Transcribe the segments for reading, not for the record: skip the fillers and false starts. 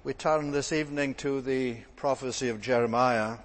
We turn this evening to the prophecy of Jeremiah,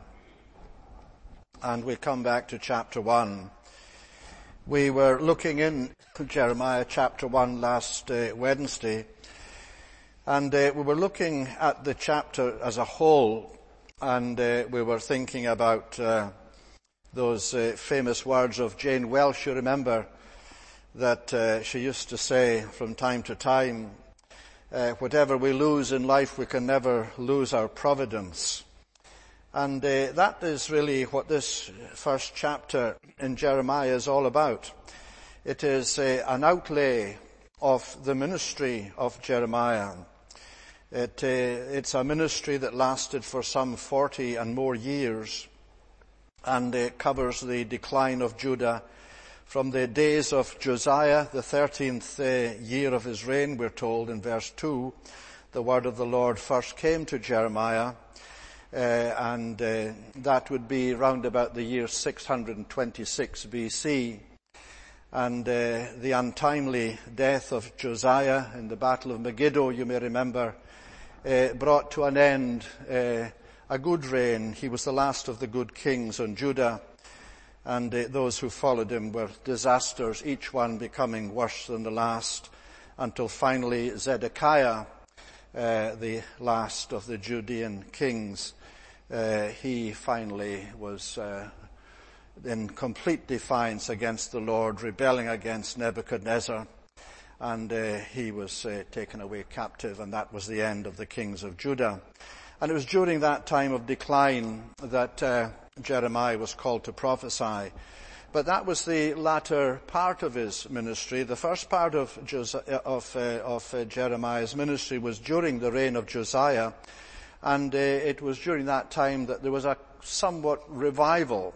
and we come back to chapter 1. We were looking in Jeremiah chapter 1 last Wednesday, and we were looking at the chapter as a whole, and we were thinking about those famous words of Jane Welsh. You remember that she used to say from time to time, whatever we lose in life, we can never lose our providence. And that is really what this first chapter in Jeremiah is all about. It is an outlay of the ministry of Jeremiah. It's a ministry that lasted for some 40 and more years, and it covers the decline of Judah from the days of Josiah, the 13th year of his reign. We're told in verse 2, the word of the Lord first came to Jeremiah, and that would be round about the year 626 BC. And the untimely death of Josiah in the Battle of Megiddo, you may remember, brought to an end a good reign. He was the last of the good kings on Judah. And those who followed him were disasters, each one becoming worse than the last, until finally Zedekiah, the last of the Judean kings, he finally was in complete defiance against the Lord, rebelling against Nebuchadnezzar, and he was taken away captive, and that was the end of the kings of Judah. And it was during that time of decline that Jeremiah was called to prophesy. But that was the latter part of his ministry. The first part of Jeremiah's ministry was during the reign of Josiah, and it was during that time that there was a somewhat revival,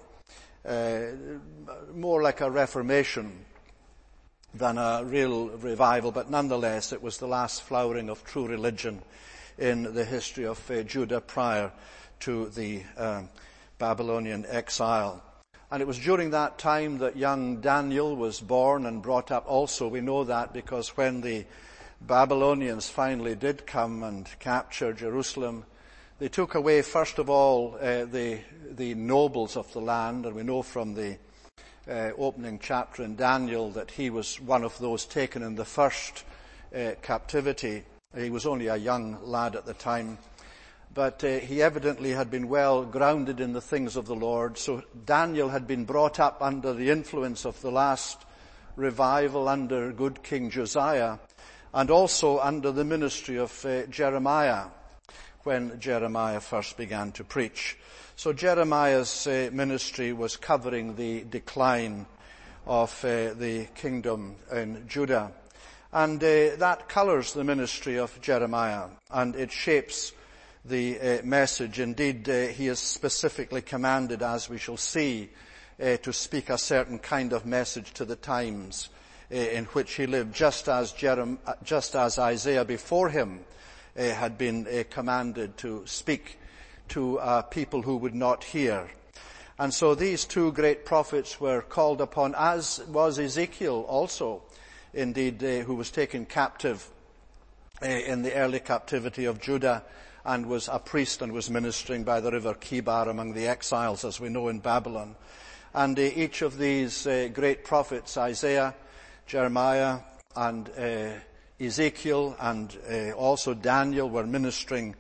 more like a reformation than a real revival, but nonetheless it was the last flowering of true religion in the history of Judah prior to the Babylonian exile. And it was during that time that young Daniel was born and brought up also. We know that because when the Babylonians finally did come and capture Jerusalem, they took away first of all the nobles of the land, and we know from the opening chapter in Daniel that he was one of those taken in the first captivity. He was only a young lad at the time, but he evidently had been well grounded in the things of the Lord. So Daniel had been brought up under the influence of the last revival under good King Josiah, and also under the ministry of Jeremiah, when Jeremiah first began to preach. So Jeremiah's ministry was covering the decline of the kingdom in Judah. And that colors the ministry of Jeremiah, and it shapes the message. Indeed, he is specifically commanded, as we shall see, to speak a certain kind of message to the times in which he lived, just as Isaiah before him had been commanded to speak to people who would not hear. And so these two great prophets were called upon, as was Ezekiel also, indeed, who was taken captive in the early captivity of Judah, and was a priest and was ministering by the river Kibar among the exiles, as we know, in Babylon. And each of these great prophets, Isaiah, Jeremiah, and Ezekiel, and also Daniel, were ministering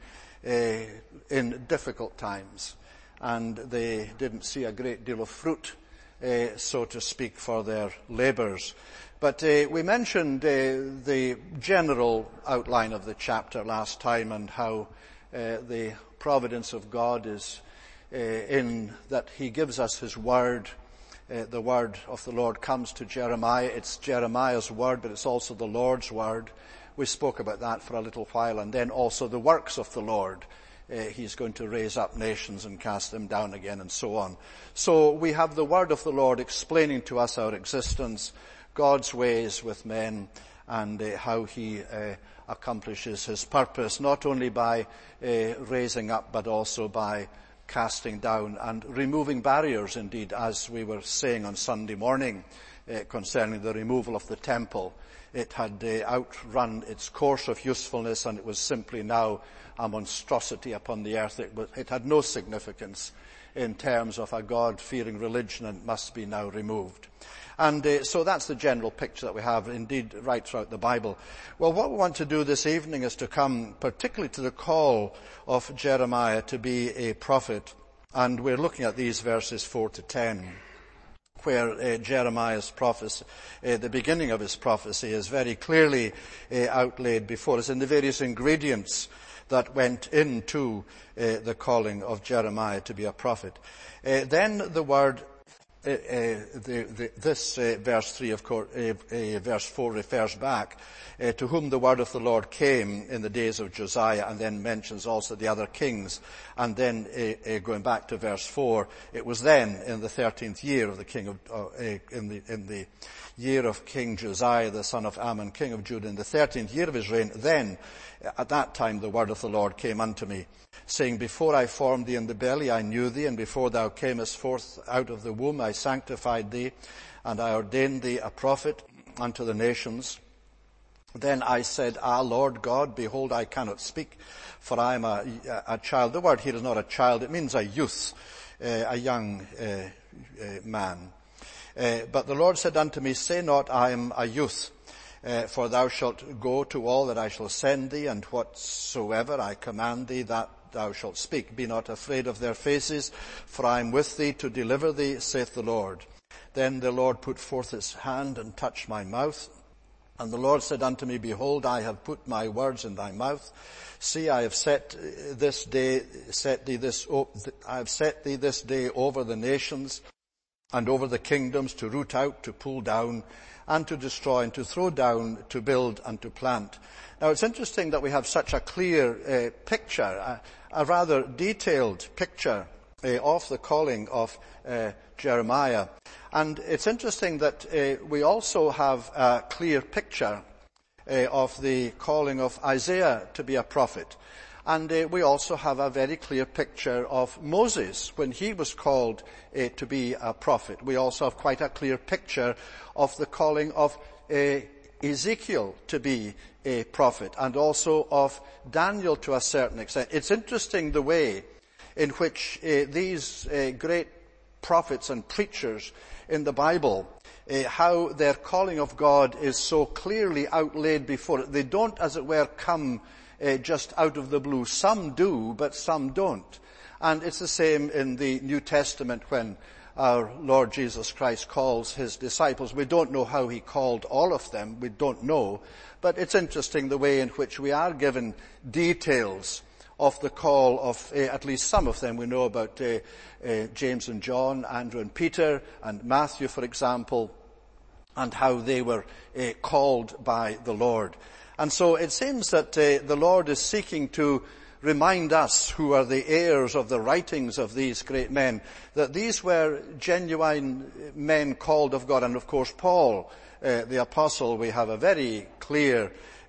in difficult times. And they didn't see a great deal of fruit, so to speak, for their labors. But we mentioned the general outline of the chapter last time, and how the providence of God is in that he gives us his word. The word of the Lord comes to Jeremiah. It's Jeremiah's word, but it's also the Lord's word. We spoke about that for a little while. And then also the works of the Lord. He's going to raise up nations and cast them down again, and so on. So we have the word of the Lord explaining to us our existence, God's ways with men, and how he accomplishes his purpose, not only by raising up, but also by casting down and removing barriers, indeed, as we were saying on Sunday morning. concerning the removal of the temple. It had outrun its course of usefulness, and it was simply now a monstrosity upon the earth. It had no significance in terms of a God-fearing religion and must be now removed. And so that's the general picture that we have, indeed, right throughout the Bible. Well, what we want to do this evening is to come particularly to the call of Jeremiah to be a prophet. And we're looking at these verses 4 to 10, where Jeremiah's prophecy, the beginning of his prophecy, is very clearly outlaid before us in the various ingredients that went into the calling of Jeremiah to be a prophet. Then the word, this verse 3, of course, verse 4 refers back to whom the word of the Lord came in the days of Josiah, and then mentions also the other kings. And then going back to verse 4, it was then in the 13th year of the king of, in the year of King Josiah, the son of Ammon, king of Judah, in the 13th year of his reign, then at that time the word of the Lord came unto me, saying, before I formed thee in the belly I knew thee, and before thou camest forth out of the womb I sanctified thee, and I ordained thee a prophet unto the nations. Then I said, Lord God, behold, I cannot speak, for I am a child. The word here is not a child, it means a youth, a young man. But the Lord said unto me, say not, I am a youth, for thou shalt go to all that I shall send thee, and whatsoever I command thee, that thou shalt speak. Be not afraid of their faces, for I am with thee to deliver thee, saith the Lord. Then the Lord put forth his hand and touched my mouth. And the Lord said unto me, behold, I have put my words in thy mouth. See, I have set thee this day over the nations and over the kingdoms, to root out, to pull down, and to destroy, and to throw down, to build, and to plant. Now, it's interesting that we have such a clear picture, a rather detailed picture of the calling of Jeremiah. And it's interesting that we also have a clear picture of the calling of Isaiah to be a prophet. And we also have a very clear picture of Moses when he was called to be a prophet. We also have quite a clear picture of the calling of Ezekiel to be a prophet, and also of Daniel to a certain extent. It's interesting the way in which these great prophets and preachers in the Bible, how their calling of God is so clearly outlaid before it. They don't, as it were, come just out of the blue. Some do, but some don't. And it's the same in the New Testament when our Lord Jesus Christ calls his disciples. We don't know how he called all of them. We don't know. But it's interesting the way in which we are given details of the call of at least some of them. We know about James and John, Andrew and Peter, and Matthew, for example, and how they were called by the Lord. And so it seems that the Lord is seeking to remind us, who are the heirs of the writings of these great men, that these were genuine men called of God. And of course, Paul, the apostle, we have a very clear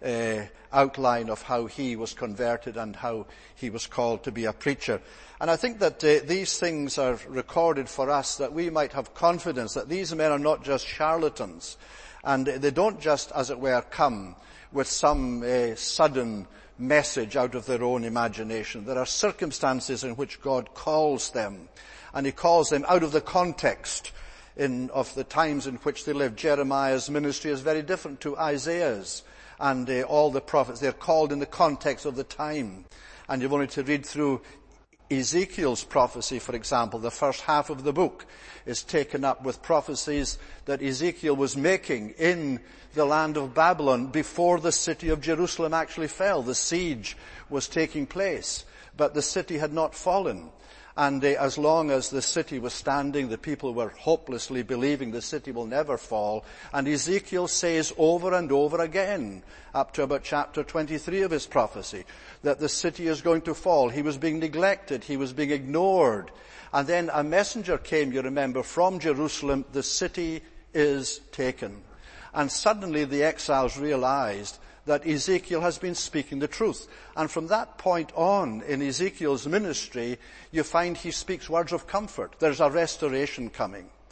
outline of how he was converted and how he was called to be a preacher. And I think that these things are recorded for us that we might have confidence that these men are not just charlatans, and they don't just, as it were, come with some sudden message out of their own imagination. There are circumstances in which God calls them, and he calls them out of the context of the times in which they lived. Jeremiah's ministry is very different to Isaiah's, and all the prophets, they're called in the context of the time. And you've only to read through Ezekiel's prophecy, for example. The first half of the book is taken up with prophecies that Ezekiel was making in the land of Babylon before the city of Jerusalem actually fell. The siege was taking place, but the city had not fallen. And as long as the city was standing, the people were hopelessly believing the city will never fall. And Ezekiel says over and over again, up to about chapter 23 of his prophecy, that the city is going to fall. He was being neglected. He was being ignored. And then a messenger came, you remember, from Jerusalem. The city is taken. And suddenly the exiles realized that Ezekiel has been speaking the truth. And from that point on in Ezekiel's ministry, you find he speaks words of comfort. There's a restoration coming.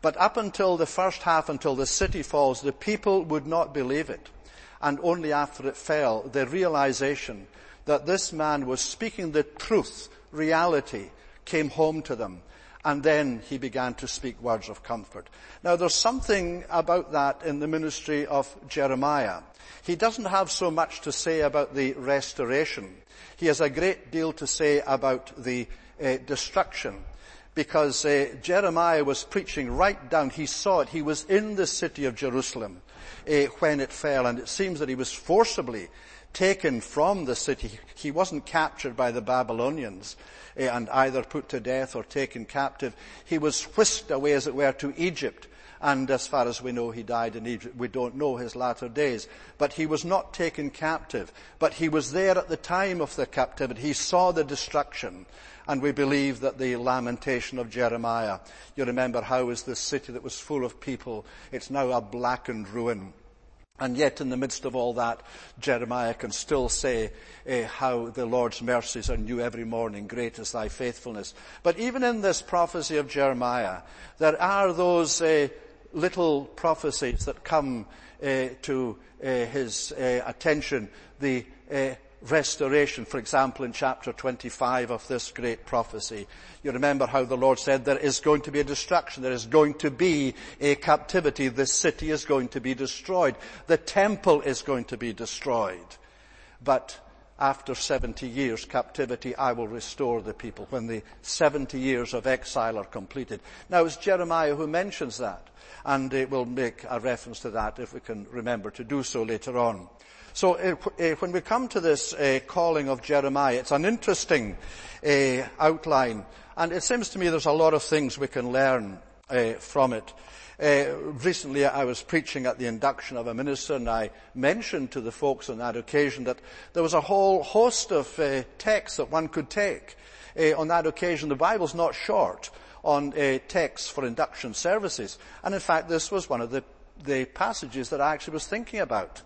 But up until the first half, until the city falls, the people would not believe it. And only after it fell, the realization that this man was speaking the truth, reality, came home to them. And then he began to speak words of comfort. Now there's something about that in the ministry of Jeremiah. He doesn't have so much to say about the restoration. He has a great deal to say about the destruction. Because Jeremiah was preaching right down. He saw it. He was in the city of Jerusalem when it fell. And it seems that he was forcibly taken from the city. He wasn't captured by the Babylonians and either put to death or taken captive. He was whisked away, as it were, to Egypt. And as far as we know, he died in Egypt. We don't know his latter days. But he was not taken captive. But he was there at the time of the captivity. He saw the destruction. And we believe that the lamentation of Jeremiah, you remember how is this city that was full of people, it's now a blackened ruin. And yet in the midst of all that, Jeremiah can still say how the Lord's mercies are new every morning, great is thy faithfulness. But even in this prophecy of Jeremiah, there are those little prophecies that come to his attention, the restoration, for example, in chapter 25 of this great prophecy. You remember how the Lord said there is going to be a destruction, there is going to be a captivity, the city is going to be destroyed, the temple is going to be destroyed. But after 70 years captivity, I will restore the people when the 70 years of exile are completed. Now it's Jeremiah who mentions that, and we'll make a reference to that if we can remember to do so later on. So when we come to this calling of Jeremiah, it's an interesting outline, and it seems to me there's a lot of things we can learn from it. Recently I was preaching at the induction of a minister, and I mentioned to the folks on that occasion that there was a whole host of texts that one could take. On that occasion, the Bible's not short on texts for induction services, and in fact this was one of the passages that I actually was thinking about.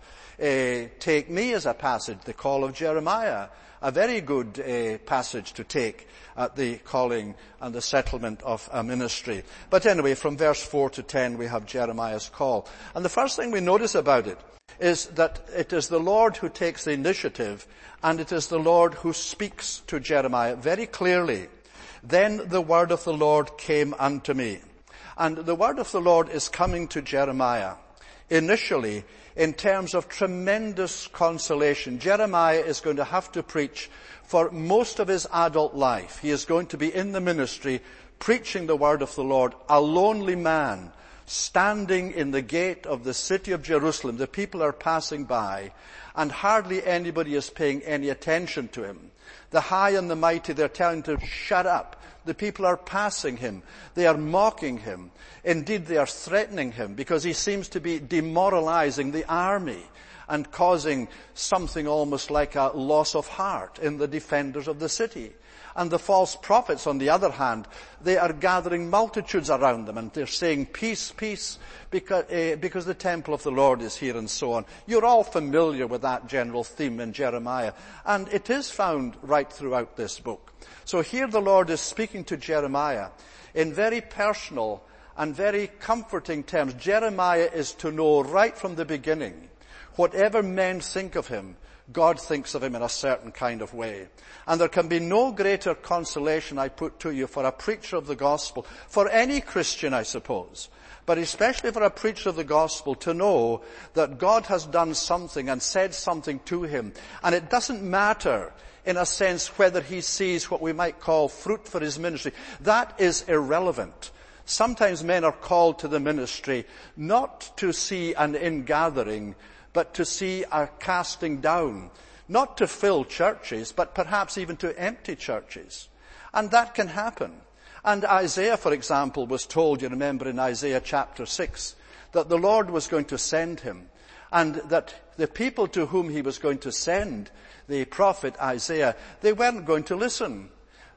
Take me as a passage, the call of Jeremiah, a very good passage to take at the calling and the settlement of a ministry. But anyway, from verse 4 to 10 we have Jeremiah's call. And the first thing we notice about it is that it is the Lord who takes the initiative, and it is the Lord who speaks to Jeremiah very clearly. Then the word of the Lord came unto me. And the word of the Lord is coming to Jeremiah initially in terms of tremendous consolation. Jeremiah is going to have to preach for most of his adult life. He is going to be in the ministry preaching the word of the Lord, a lonely man standing in the gate of the city of Jerusalem. The people are passing by and hardly anybody is paying any attention to him. The high and the mighty, they're telling him to shut up. The people are passing him. They are mocking him. Indeed, they are threatening him because he seems to be demoralizing the army and causing something almost like a loss of heart in the defenders of the city. And the false prophets, on the other hand, they are gathering multitudes around them and they're saying, peace, peace, because the temple of the Lord is here and so on. You're all familiar with that general theme in Jeremiah, and it is found right throughout this book. So here the Lord is speaking to Jeremiah in very personal and very comforting terms. Jeremiah is to know right from the beginning, whatever men think of him, God thinks of him in a certain kind of way. And there can be no greater consolation, I put to you, for a preacher of the gospel, for any Christian, I suppose, but especially for a preacher of the gospel, to know that God has done something and said something to him. And it doesn't matter, in a sense, whether he sees what we might call fruit for his ministry. That is irrelevant. Sometimes men are called to the ministry not to see an ingathering, but to see a casting down, not to fill churches, but perhaps even to empty churches. And that can happen. And Isaiah, for example, was told, you remember in Isaiah chapter 6, that the Lord was going to send him, and that the people to whom he was going to send, the prophet Isaiah, they weren't going to listen.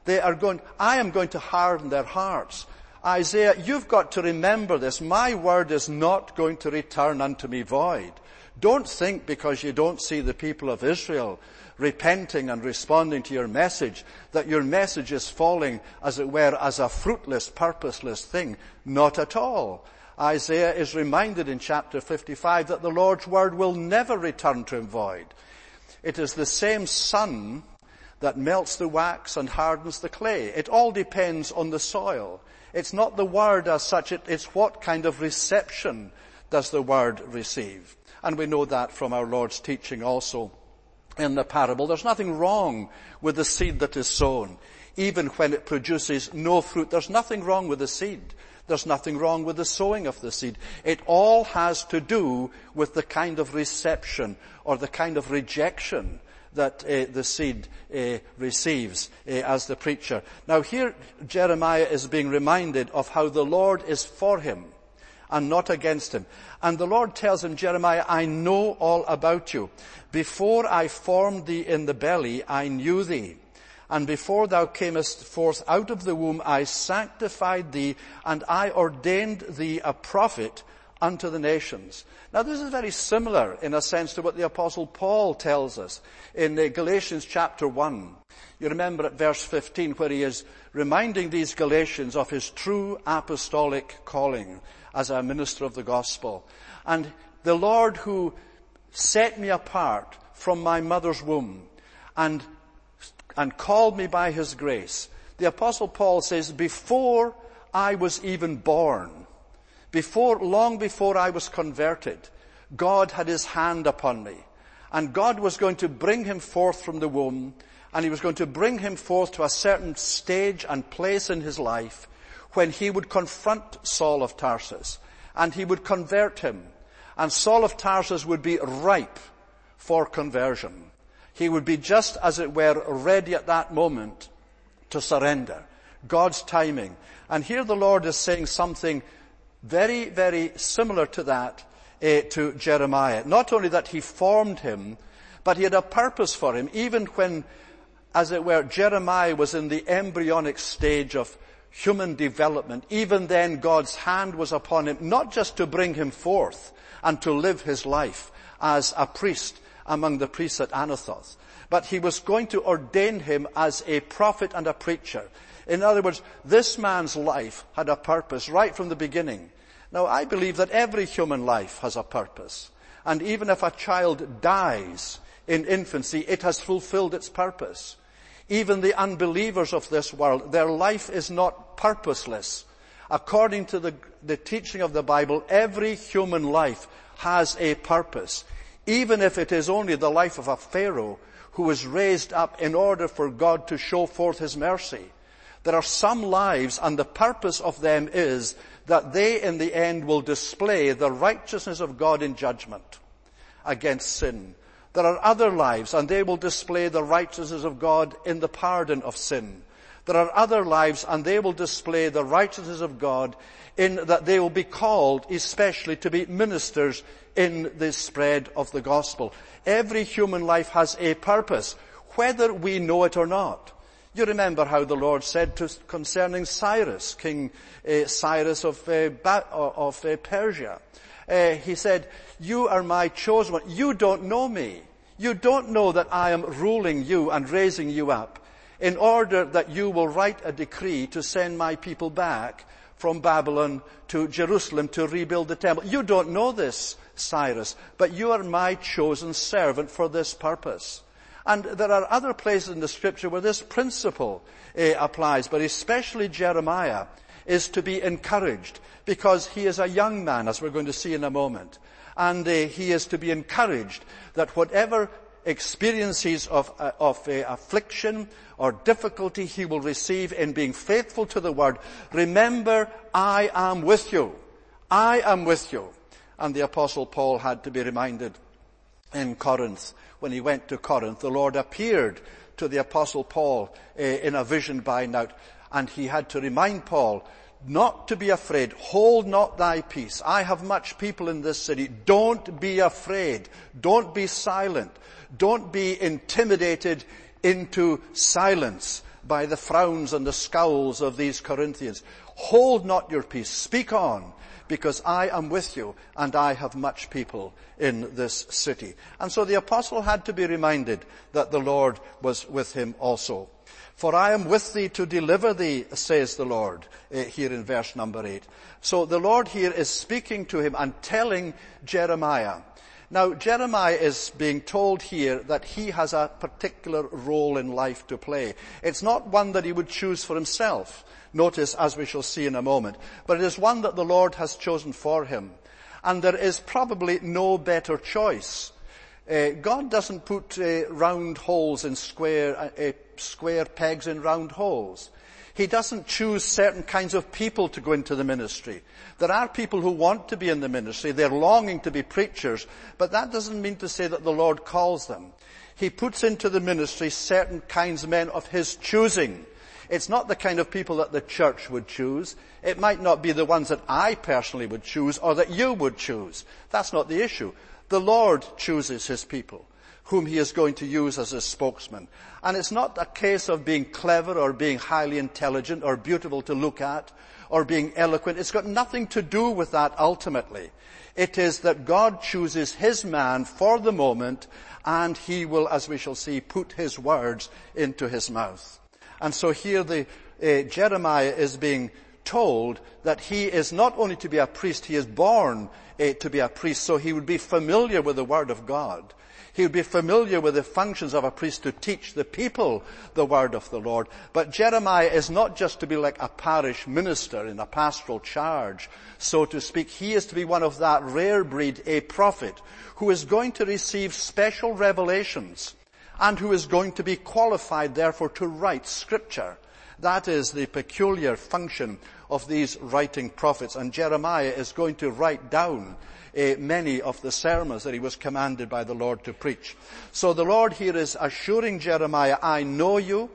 I am going to harden their hearts. Isaiah, you've got to remember this. My word is not going to return unto me void. Don't think because you don't see the people of Israel repenting and responding to your message, that your message is falling, as it were, as a fruitless, purposeless thing. Not at all. Isaiah is reminded in chapter 55 that the Lord's word will never return to him void. It is the same sun that melts the wax and hardens the clay. It all depends on the soil. It's not the word as such, it's what kind of reception does the word receive. And we know that from our Lord's teaching also in the parable. There's nothing wrong with the seed that is sown, even when it produces no fruit. There's nothing wrong with the seed. There's nothing wrong with the sowing of the seed. It all has to do with the kind of reception or the kind of rejection that the seed receives as the preacher. Now here Jeremiah is being reminded of how the Lord is for him and not against him. And the Lord tells him, Jeremiah, I know all about you. Before I formed thee in the belly, I knew thee. And before thou camest forth out of the womb, I sanctified thee, and I ordained thee a prophet unto the nations. Now this is very similar in a sense to what the Apostle Paul tells us in Galatians chapter 1. You remember at verse 15 where he is reminding these Galatians of his true apostolic calling as a minister of the gospel. And the Lord who set me apart from my mother's womb and called me by his grace. The Apostle Paul says, before I was even born, long before I was converted, God had his hand upon me. And God was going to bring him forth from the womb, and he was going to bring him forth to a certain stage and place in his life when he would confront Saul of Tarsus, and he would convert him. And Saul of Tarsus would be ripe for conversion. He would be just, as it were, ready at that moment to surrender. God's timing. And here the Lord is saying something very, very similar to that to Jeremiah. Not only that he formed him, but he had a purpose for him. Even when, as it were, Jeremiah was in the embryonic stage of human development, even then God's hand was upon him, not just to bring him forth and to live his life as a priest among the priests at Anathoth, but he was going to ordain him as a prophet and a preacher. In other words, this man's life had a purpose right from the beginning. Now, I believe that every human life has a purpose. And even if a child dies in infancy, it has fulfilled its purpose. Even the unbelievers of this world, their life is not purposeless. According to the teaching of the Bible, every human life has a purpose. Even if it is only the life of a Pharaoh who was raised up in order for God to show forth his mercy. There are some lives, and the purpose of them is that they in the end will display the righteousness of God in judgment against sin. There are other lives, and they will display the righteousness of God in the pardon of sin. There are other lives, and they will display the righteousness of God in that they will be called especially to be ministers in the spread of the gospel. Every human life has a purpose, whether we know it or not. You remember how the Lord said concerning Cyrus, King Cyrus of Persia. He said, you are my chosen one. You don't know me. You don't know that I am ruling you and raising you up in order that you will write a decree to send my people back from Babylon to Jerusalem to rebuild the temple. You don't know this, Cyrus, but you are my chosen servant for this purpose. And there are other places in the scripture where this principle applies, but especially Jeremiah is to be encouraged because he is a young man, as we're going to see in a moment. And he is to be encouraged that whatever experiences of affliction or difficulty he will receive in being faithful to the word, remember, I am with you. I am with you. And the Apostle Paul had to be reminded in Corinth. When he went to Corinth, the Lord appeared to the Apostle Paul in a vision by night, and he had to remind Paul not to be afraid. Hold not thy peace. I have much people in this city. Don't be afraid. Don't be silent. Don't be intimidated into silence by the frowns and the scowls of these Corinthians. Hold not your peace. Speak on, because I am with you, and I have much people in this city. And so the apostle had to be reminded that the Lord was with him also. For I am with thee to deliver thee, says the Lord, here in verse number 8. So the Lord here is speaking to him and telling Jeremiah. Now, Jeremiah is being told here that he has a particular role in life to play. It's not one that he would choose for himself. Notice, as we shall see in a moment. But it is one that the Lord has chosen for him. And there is probably no better choice. God doesn't put round holes in square pegs in round holes. He doesn't choose certain kinds of people to go into the ministry. There are people who want to be in the ministry. They're longing to be preachers. But that doesn't mean to say that the Lord calls them. He puts into the ministry certain kinds of men of his choosing. It's not the kind of people that the church would choose. It might not be the ones that I personally would choose or that you would choose. That's not the issue. The Lord chooses his people, whom he is going to use as his spokesman. And it's not a case of being clever or being highly intelligent or beautiful to look at or being eloquent. It's got nothing to do with that ultimately. It is that God chooses his man for the moment, and he will, as we shall see, put his words into his mouth. And so here Jeremiah is being told that he is not only to be a priest, he is born to be a priest, so he would be familiar with the word of God. He would be familiar with the functions of a priest to teach the people the word of the Lord. But Jeremiah is not just to be like a parish minister in a pastoral charge, so to speak. He is to be one of that rare breed, a prophet, who is going to receive special revelations and who is going to be qualified, therefore, to write Scripture. That is the peculiar function of these writing prophets. And Jeremiah is going to write down many of the sermons that he was commanded by the Lord to preach. So the Lord here is assuring Jeremiah, I know you,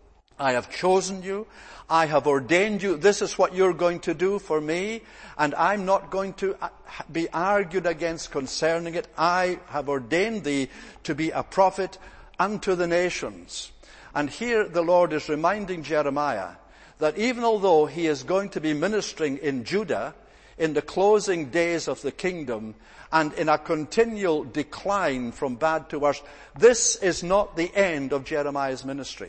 I have chosen you, I have ordained you, this is what you're going to do for me, and I'm not going to be argued against concerning it. I have ordained thee to be a prophet unto the nations. And here the Lord is reminding Jeremiah that even although he is going to be ministering in Judah, in the closing days of the kingdom, and in a continual decline from bad to worse, this is not the end of Jeremiah's ministry.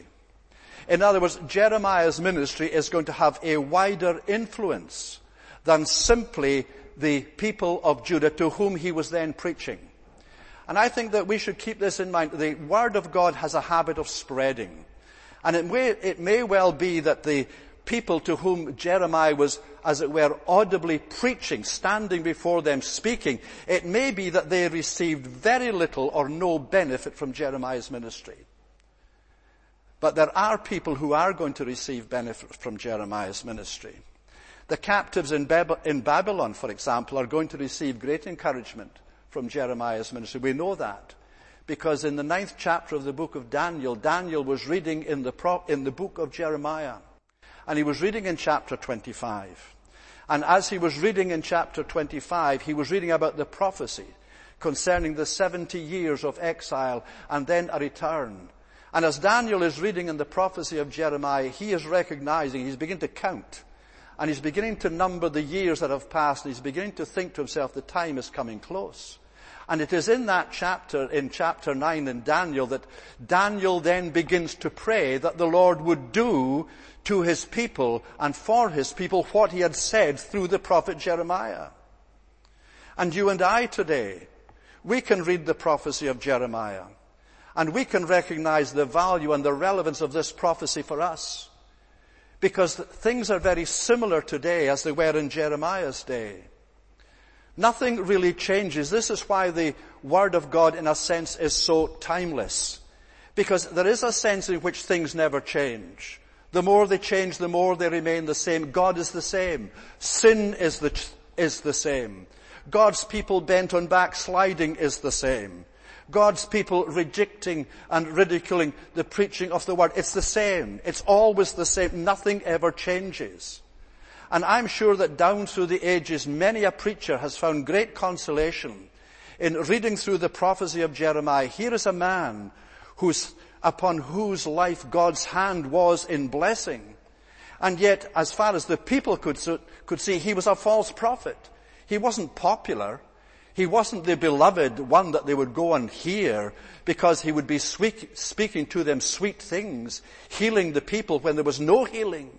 In other words, Jeremiah's ministry is going to have a wider influence than simply the people of Judah to whom he was then preaching. And I think that we should keep this in mind. The Word of God has a habit of spreading. And it may well be that the people to whom Jeremiah was, as it were, audibly preaching, standing before them, speaking, it may be that they received very little or no benefit from Jeremiah's ministry. But there are people who are going to receive benefit from Jeremiah's ministry. The captives in Babylon, for example, are going to receive great encouragement from Jeremiah's ministry. We know that because in the 9th chapter of the book of Daniel, Daniel was reading in the book of Jeremiah. And he was reading in chapter 25. And as he was reading in chapter 25, he was reading about the prophecy concerning the 70 years of exile and then a return. And as Daniel is reading in the prophecy of Jeremiah, he is recognizing, he's beginning to count. And he's beginning to number the years that have passed. And he's beginning to think to himself, the time is coming close. And it is in that chapter, in chapter 9 in Daniel, that Daniel then begins to pray that the Lord would do to his people and for his people what he had said through the prophet Jeremiah. And you and I today, we can read the prophecy of Jeremiah, and we can recognize the value and the relevance of this prophecy for us, because things are very similar today as they were in Jeremiah's day. Nothing really changes. This is why the Word of God, in a sense, is so timeless. Because there is a sense in which things never change. The more they change, the more they remain the same. God is the same. Sin is the same. God's people bent on backsliding is the same. God's people rejecting and ridiculing the preaching of the Word, it's the same. It's always the same. Nothing ever changes. And I'm sure that down through the ages, many a preacher has found great consolation in reading through the prophecy of Jeremiah. Here is a man who's upon whose life God's hand was in blessing. And yet, as far as the people could see, he was a false prophet. He wasn't popular. He wasn't the beloved one that they would go and hear, because he would be speaking to them sweet things, healing the people when there was no healing.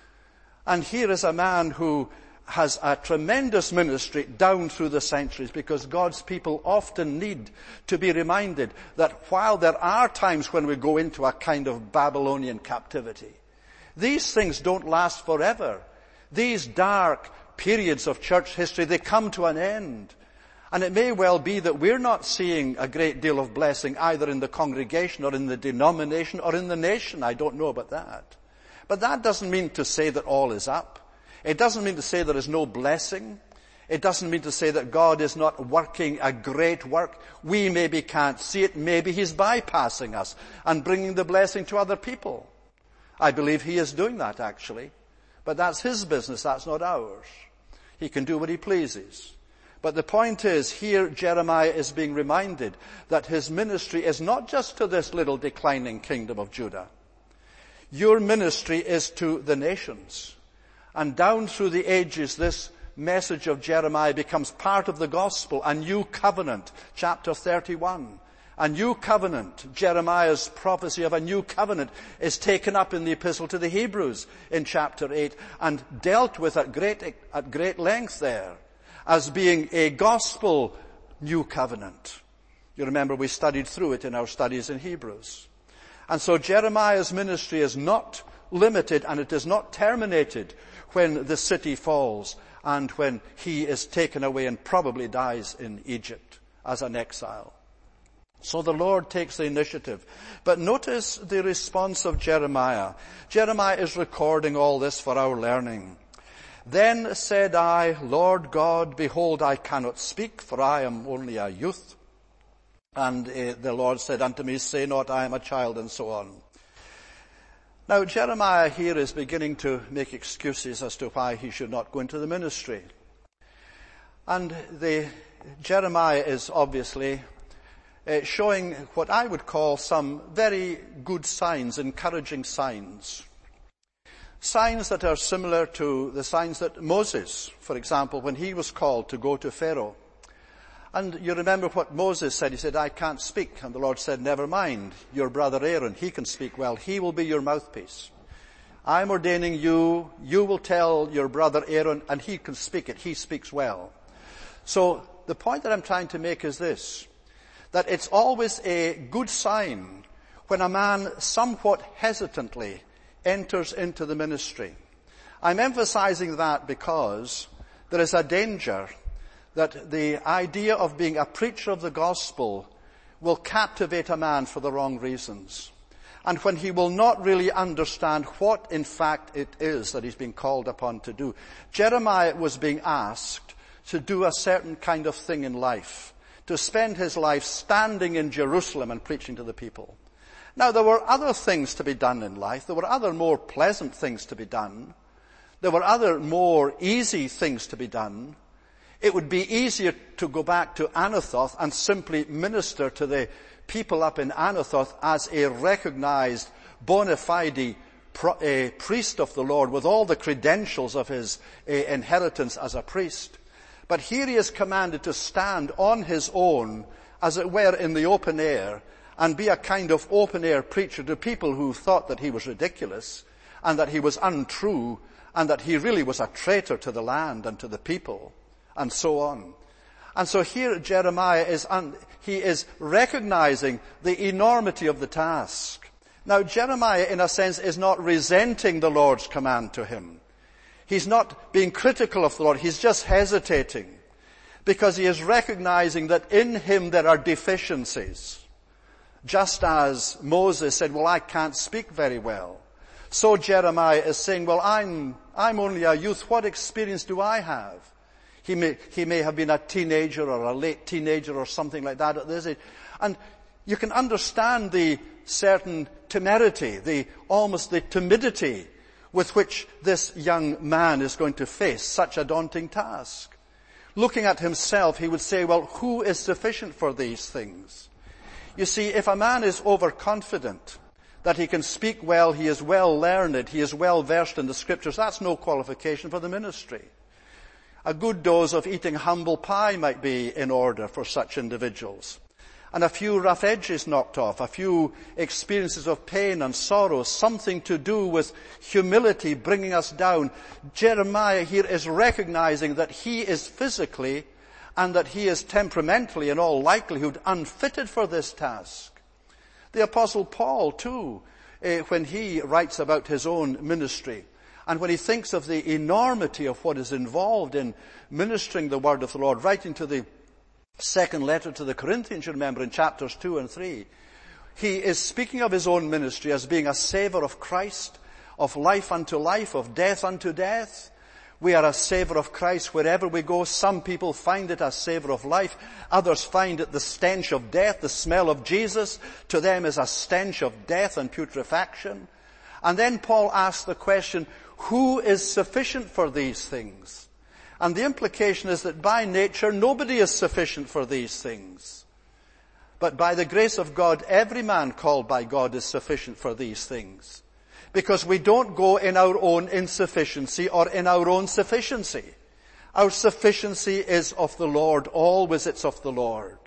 And here is a man who has a tremendous ministry down through the centuries, because God's people often need to be reminded that while there are times when we go into a kind of Babylonian captivity, these things don't last forever. These dark periods of church history, they come to an end. And it may well be that we're not seeing a great deal of blessing either in the congregation or in the denomination or in the nation. I don't know about that. But that doesn't mean to say that all is up. It doesn't mean to say there is no blessing. It doesn't mean to say that God is not working a great work. We maybe can't see it. Maybe he's bypassing us and bringing the blessing to other people. I believe he is doing that, actually. But that's his business. That's not ours. He can do what he pleases. But the point is, here Jeremiah is being reminded that his ministry is not just to this little declining kingdom of Judah. Your ministry is to the nations. And down through the ages, this message of Jeremiah becomes part of the gospel, a new covenant, chapter 31. A new covenant, Jeremiah's prophecy of a new covenant, is taken up in the epistle to the Hebrews in chapter 8 and dealt with at great length there as being a gospel new covenant. You remember we studied through it in our studies in Hebrews. And so Jeremiah's ministry is not limited and it is not terminated when the city falls and when he is taken away and probably dies in Egypt as an exile. So the Lord takes the initiative. But notice the response of Jeremiah. Jeremiah is recording all this for our learning. Then said I, Lord God, behold, I cannot speak, for I am only a youth. And the Lord said unto me, say not, I am a child, and so on. Now, Jeremiah here is beginning to make excuses as to why he should not go into the ministry. And Jeremiah is obviously showing what I would call some very good signs, encouraging signs. Signs that are similar to the signs that Moses, for example, when he was called to go to Pharaoh. And you remember what Moses said. He said, I can't speak. And the Lord said, never mind. Your brother Aaron, he can speak well. He will be your mouthpiece. I'm ordaining you. You will tell your brother Aaron, and he can speak it. He speaks well. So the point that I'm trying to make is this, that it's always a good sign when a man somewhat hesitantly enters into the ministry. I'm emphasizing that because there is a danger that the idea of being a preacher of the gospel will captivate a man for the wrong reasons. And when he will not really understand what in fact it is that he's being called upon to do. Jeremiah was being asked to do a certain kind of thing in life, to spend his life standing in Jerusalem and preaching to the people. Now, there were other things to be done in life. There were other more pleasant things to be done. There were other more easy things to be done. It would be easier to go back to Anathoth and simply minister to the people up in Anathoth as a recognized bona fide priest of the Lord with all the credentials of his inheritance as a priest. But here he is commanded to stand on his own, as it were, in the open air, and be a kind of open-air preacher to people who thought that he was ridiculous and that he was untrue and that he really was a traitor to the land and to the people and so on. And so here Jeremiah is recognizing the enormity of the task. Now Jeremiah, in a sense, is not resenting the Lord's command to him. He's not being critical of the Lord. He's just hesitating because he is recognizing that in him there are deficiencies. Just as Moses said, well, I can't speak very well. So Jeremiah is saying, well, I'm only a youth. What experience do I have? He may have been a teenager or a late teenager or something like that at this age. And you can understand the certain temerity, almost the timidity with which this young man is going to face such a daunting task. Looking at himself, he would say, well, who is sufficient for these things? You see, if a man is overconfident that he can speak well, he is well learned, he is well versed in the scriptures, that's no qualification for the ministry. A good dose of eating humble pie might be in order for such individuals. And a few rough edges knocked off, a few experiences of pain and sorrow, something to do with humility bringing us down. Jeremiah here is recognizing that he is physically and that he is temperamentally, in all likelihood, unfitted for this task. The Apostle Paul, too, when he writes about his own ministry, and when he thinks of the enormity of what is involved in ministering the word of the Lord, writing to the second letter to the Corinthians, you remember, in chapters 2 and 3, he is speaking of his own ministry as being a savor of Christ, of life unto life, of death unto death. We are a savor of Christ wherever we go. Some people find it a savor of life. Others find it the stench of death. The smell of Jesus to them is a stench of death and putrefaction. And then Paul asks the question, who is sufficient for these things? And the implication is that by nature nobody is sufficient for these things. But by the grace of God, every man called by God is sufficient for these things. Because we don't go in our own insufficiency or in our own sufficiency. Our sufficiency is of the Lord. Always it's of the Lord.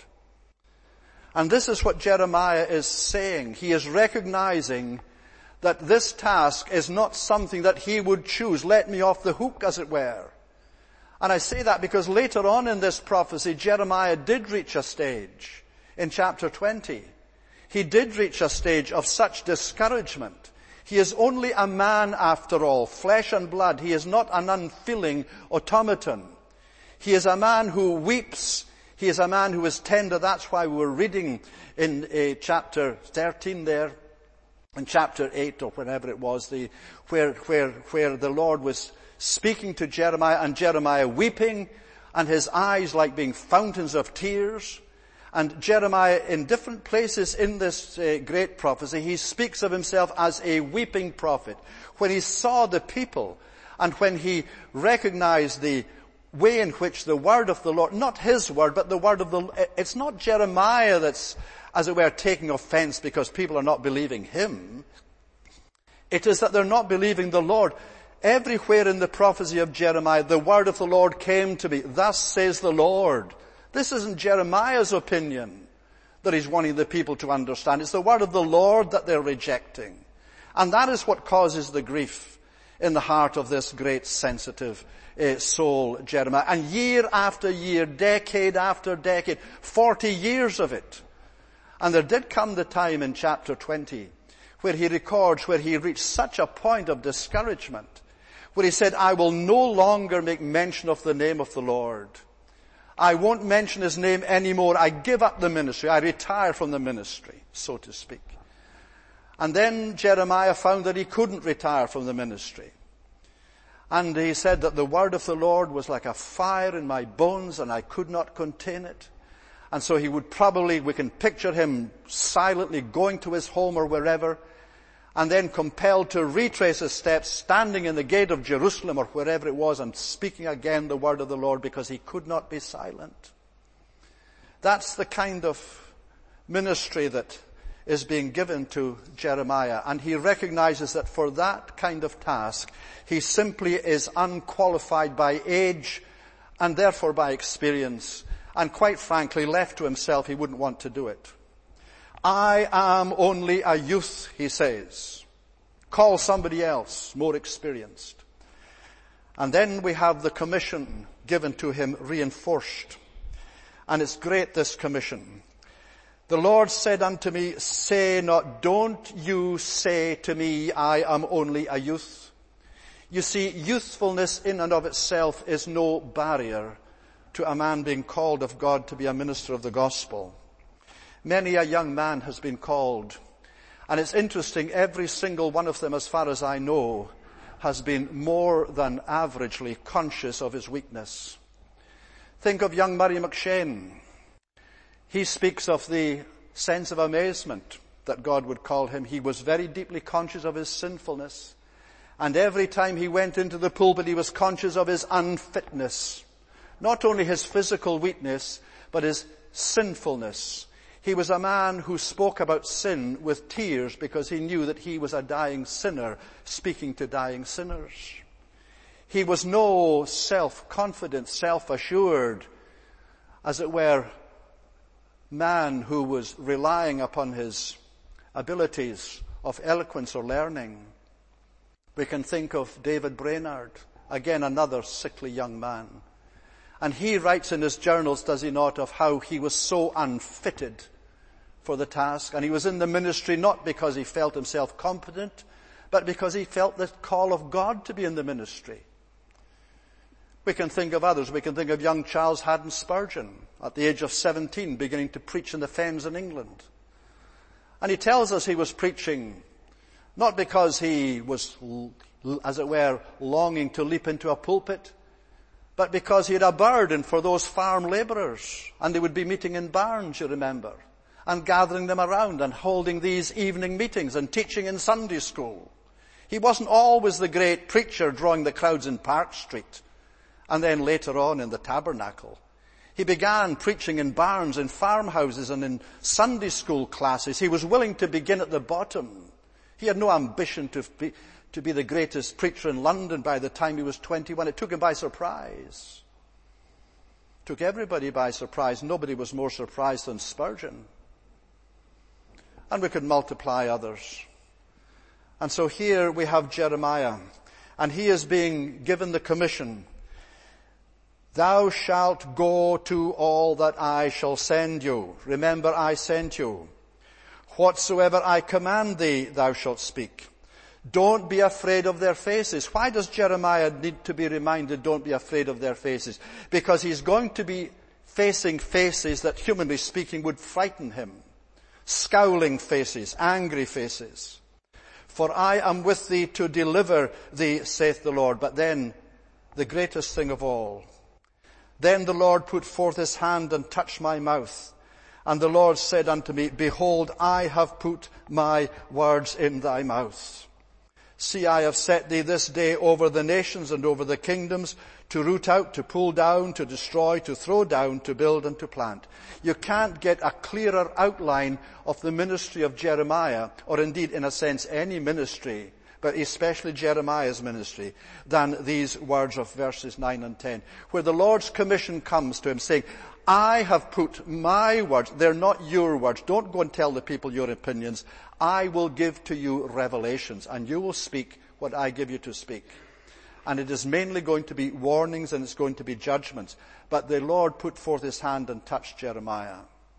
And this is what Jeremiah is saying. He is recognizing that this task is not something that he would choose. Let me off the hook, as it were. And I say that because later on in this prophecy, Jeremiah did reach a stage in chapter 20. He did reach a stage of such discouragement. He is only a man after all, flesh and blood. He is not an unfeeling automaton. He is a man who weeps. He is a man who is tender. That's why we were reading in chapter 13 there, in chapter 8 or whenever it was, where the Lord was speaking to Jeremiah and Jeremiah weeping and his eyes like being fountains of tears. And Jeremiah, in different places in this great prophecy, he speaks of himself as a weeping prophet. When he saw the people and when he recognized the way in which the word of the Lord, not his word, but the word of the, it's not Jeremiah that's, as it were, taking offense because people are not believing him. It is that they're not believing the Lord. Everywhere in the prophecy of Jeremiah, the word of the Lord came to me. Thus says the Lord. This isn't Jeremiah's opinion that he's wanting the people to understand. It's the word of the Lord that they're rejecting. And that is what causes the grief in the heart of this great sensitive soul, Jeremiah. And year after year, decade after decade, 40 years of it. And there did come the time in chapter 20 where he records where he reached such a point of discouragement where he said, I will no longer make mention of the name of the Lord. I won't mention his name anymore. I give up the ministry. I retire from the ministry, so to speak. And then Jeremiah found that he couldn't retire from the ministry. And he said that the word of the Lord was like a fire in my bones and I could not contain it. And so he would probably, we can picture him silently going to his home or wherever, and then compelled to retrace his steps, standing in the gate of Jerusalem or wherever it was and speaking again the word of the Lord because he could not be silent. That's the kind of ministry that is being given to Jeremiah, and he recognizes that for that kind of task, he simply is unqualified by age and therefore by experience, and quite frankly, left to himself, he wouldn't want to do it. I am only a youth, he says. Call somebody else, more experienced. And then we have the commission given to him reinforced. And it's great, this commission. The Lord said unto me, say not, don't you say to me, I am only a youth. You see, youthfulness in and of itself is no barrier to a man being called of God to be a minister of the gospel. Many a young man has been called. And it's interesting, every single one of them, as far as I know, has been more than averagely conscious of his weakness. Think of young Murray McShane. He speaks of the sense of amazement that God would call him. He was very deeply conscious of his sinfulness. And every time he went into the pulpit, he was conscious of his unfitness. Not only his physical weakness, but his sinfulness. He was a man who spoke about sin with tears because he knew that he was a dying sinner speaking to dying sinners. He was no self-confident, self-assured, as it were, man who was relying upon his abilities of eloquence or learning. We can think of David Brainerd, again another sickly young man. And he writes in his journals, does he not, of how he was so unfitted for the task. And he was in the ministry not because he felt himself competent, but because he felt the call of God to be in the ministry. We can think of others. We can think of young Charles Haddon Spurgeon, at the age of 17, beginning to preach in the Fens in England. And he tells us he was preaching not because he was, as it were, longing to leap into a pulpit, but because he had a burden for those farm labourers. And they would be meeting in barns, you remember, and gathering them around and holding these evening meetings and teaching in Sunday school. He wasn't always the great preacher drawing the crowds in Park Street and then later on in the tabernacle. He began preaching in barns, in farmhouses and in Sunday school classes. He was willing to begin at the bottom. He had no ambition to be the greatest preacher in London by the time he was 21. It took him by surprise. It took everybody by surprise. Nobody was more surprised than Spurgeon. And we could multiply others. And so here we have Jeremiah, and he is being given the commission, thou shalt go to all that I shall send you. Remember, I sent you. Whatsoever I command thee, thou shalt speak. Don't be afraid of their faces. Why does Jeremiah need to be reminded, don't be afraid of their faces? Because he's going to be facing faces that, humanly speaking, would frighten him. Scowling faces, angry faces. For I am with thee to deliver thee, saith the Lord. But then, the greatest thing of all. Then the Lord put forth his hand and touched my mouth. And the Lord said unto me, behold, I have put my words in thy mouth. See, I have set thee this day over the nations and over the kingdoms, to root out, to pull down, to destroy, to throw down, to build and to plant. You can't get a clearer outline of the ministry of Jeremiah, or indeed, in a sense, any ministry, but especially Jeremiah's ministry, than these words of verses 9 and 10, where the Lord's commission comes to him saying, I have put my words, they're not your words. Don't go and tell the people your opinions. I will give to you revelations, and you will speak what I give you to speak. And it is mainly going to be warnings and it's going to be judgments. But the Lord put forth his hand and touched Jeremiah.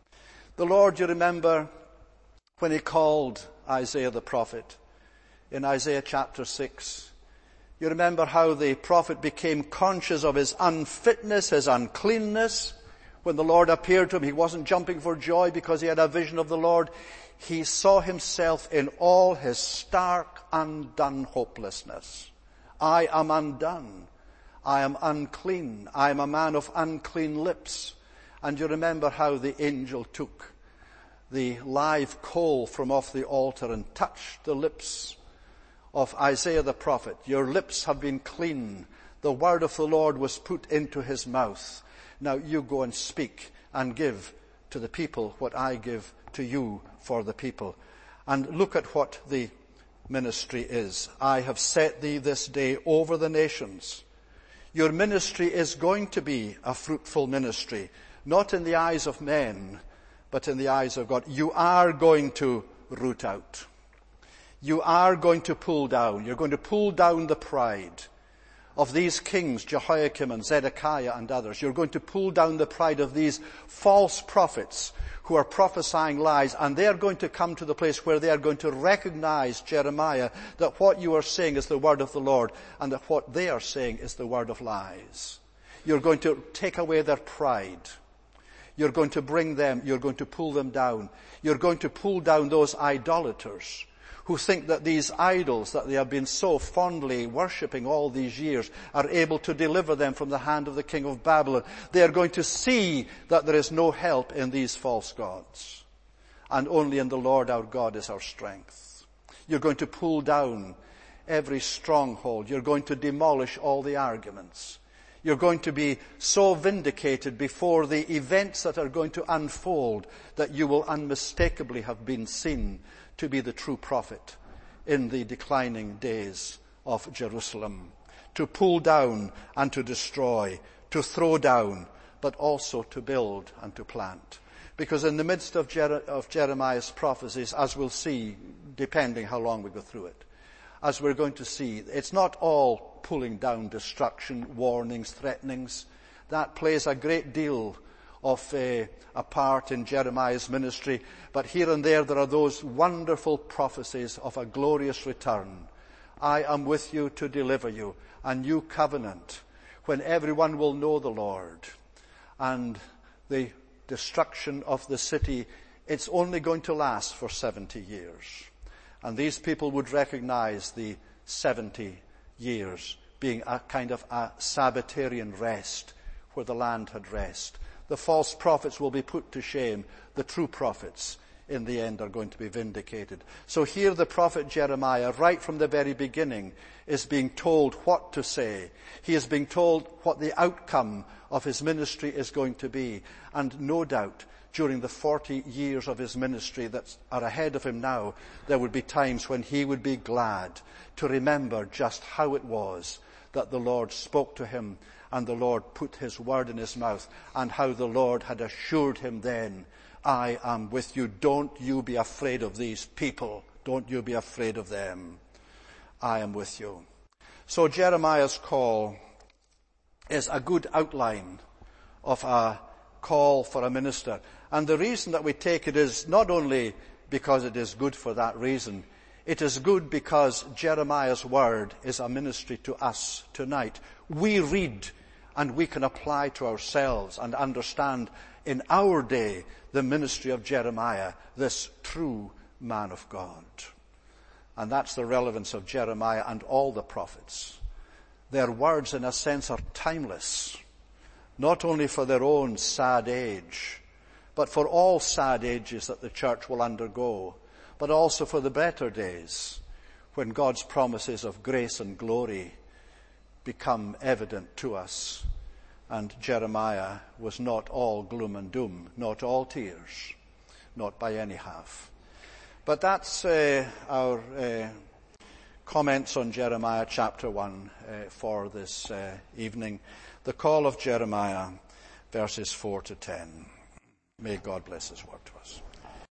The Lord, you remember, when he called Isaiah the prophet, in Isaiah chapter 6, you remember how the prophet became conscious of his unfitness, his uncleanness. When the Lord appeared to him, he wasn't jumping for joy because he had a vision of the Lord. He saw himself in all his stark, undone hopelessness. I am undone. I am unclean. I am a man of unclean lips. And you remember how the angel took the live coal from off the altar and touched the lips of Isaiah the prophet. Your lips have been clean. The word of the Lord was put into his mouth. Now you go and speak and give to the people what I give to you for the people. And look at what the ministry is. I have set thee this day over the nations. Your ministry is going to be a fruitful ministry, not in the eyes of men, but in the eyes of God. You are going to root out. You are going to pull down. You're going to pull down the pride of these kings, Jehoiakim and Zedekiah and others. You're going to pull down the pride of these false prophets who are prophesying lies, and they are going to come to the place where they are going to recognize, Jeremiah, that what you are saying is the word of the Lord, and that what they are saying is the word of lies. You're going to take away their pride. You're going to bring them, you're going to pull them down. You're going to pull down those idolaters who think that these idols that they have been so fondly worshipping all these years are able to deliver them from the hand of the king of Babylon. They are going to see that there is no help in these false gods, and only in the Lord our God is our strength. You're going to pull down every stronghold. You're going to demolish all the arguments. You're going to be so vindicated before the events that are going to unfold that you will unmistakably have been seen to be the true prophet in the declining days of Jerusalem. To pull down and to destroy, to throw down, but also to build and to plant. Because in the midst of Jeremiah's prophecies, as we'll see, depending how long we go through it, as we're going to see, it's not all pulling down, destruction, warnings, threatenings. That plays a great deal of a part in Jeremiah's ministry. But here and there are those wonderful prophecies of a glorious return. I am with you to deliver you, a new covenant, when everyone will know the Lord. And the destruction of the city, it's only going to last for 70 years. And these people would recognize the 70 years being a kind of a Sabbatarian rest where the land had rest. The false prophets will be put to shame. The true prophets in the end are going to be vindicated. So here the prophet Jeremiah, right from the very beginning, is being told what to say. He is being told what the outcome of his ministry is going to be. And no doubt, during the 40 years of his ministry that are ahead of him now, there would be times when he would be glad to remember just how it was that the Lord spoke to him and the Lord put his word in his mouth, and how the Lord had assured him then, I am with you. Don't you be afraid of these people. Don't you be afraid of them. I am with you. So Jeremiah's call is a good outline of a call for a minister. And the reason that we take it is not only because it is good for that reason. It is good because Jeremiah's word is a ministry to us tonight. We read and we can apply to ourselves and understand in our day the ministry of Jeremiah, this true man of God. And that's the relevance of Jeremiah and all the prophets. Their words, in a sense, are timeless, not only for their own sad age, but for all sad ages that the church will undergo, but also for the better days when God's promises of grace and glory become evident to us. And Jeremiah was not all gloom and doom, not all tears, not by any half. But that's our comments on Jeremiah chapter 1 for this evening. The call of Jeremiah, verses 4 to 10. May God bless his word to us.